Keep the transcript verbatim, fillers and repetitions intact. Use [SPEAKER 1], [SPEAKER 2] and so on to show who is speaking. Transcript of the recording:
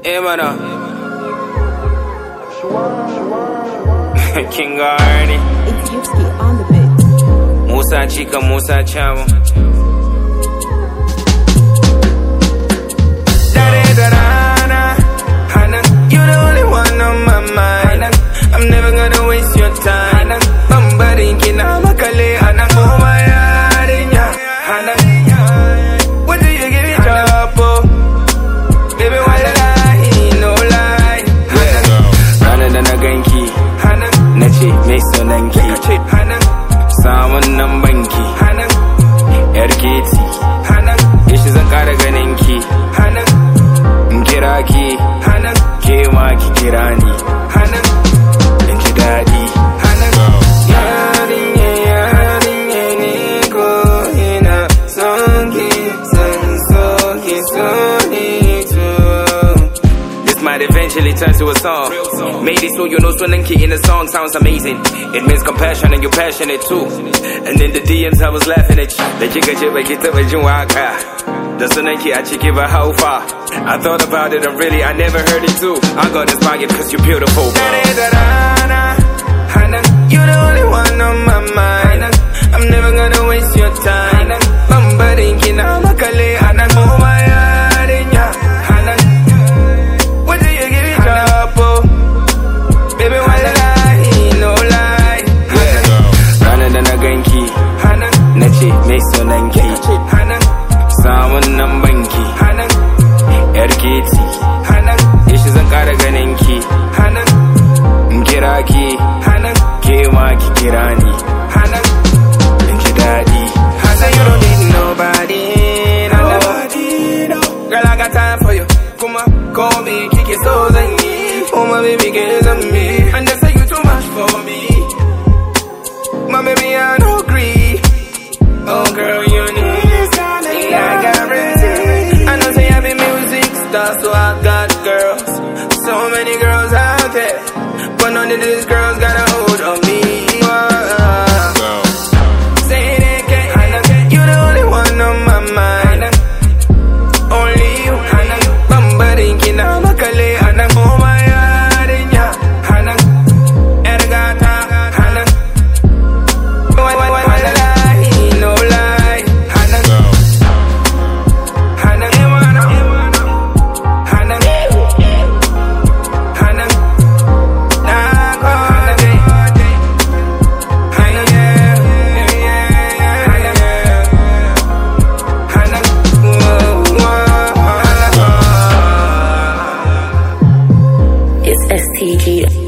[SPEAKER 1] Eh, man, uh. King Arnie.
[SPEAKER 2] It's Yuski on the beat.
[SPEAKER 1] Musa Chica, Musa Chamo. You're the only one on my mind. I'm never gonna waste your time. Somebody can have a kale and I'm oh my God. What do you give it up? Baby, why lie? No lie. Rana than a ganki. Nachi, Mason Nanki. Saman Nambanki. Erketi. Ishes and Karaganinki. Kiraki. Kema ki kirani. Inji dadi. Yarinya yarinya ni ko ina songi san songi soni tu. This might eventually turn to a song. Made it so you know Swanenki in the song sounds amazing. It means compassion and you're passionate too. And in the D Ms I was laughing at you. The jigga jibba kita wajunwaka. The Swanenki I check it how far. I thought about it and really I never heard it too. I got inspired cause you're beautiful, bro. You're the only one on my mind. I'm never gonna waste your time. Somebody can have a kale and I'm oh my God. What do you give it up? Baby, why lie? No lie. Rana than a ganki. Nachi, Mason Nanki. Saman Nambanki. Erketi. Ishes and Karaganinki. Kiraki. Kema ki kirani. Inji dadi. So you don't need nobody. Nobody, no. Girl, I got time for you. Come on, call me, kick your soul and me. Oh my baby, get on me. And they say you too much for me. My baby, I don't agree. Oh girl, you need something like a ready. I know say I'm a music star, so I got girls. So many girls out there, but none of these girls got a hold on me. Say they can't. You're the only one on my mind. Only you. Somebody can have a kale and I'm oh my God. Ergata. Why, why, why, why lie? No lie. Hana, Hana, Hana, Hana, Nagode, Hana, yeah, yeah, Hana, Hana, whoa, whoa, Hana.
[SPEAKER 2] It's S T G.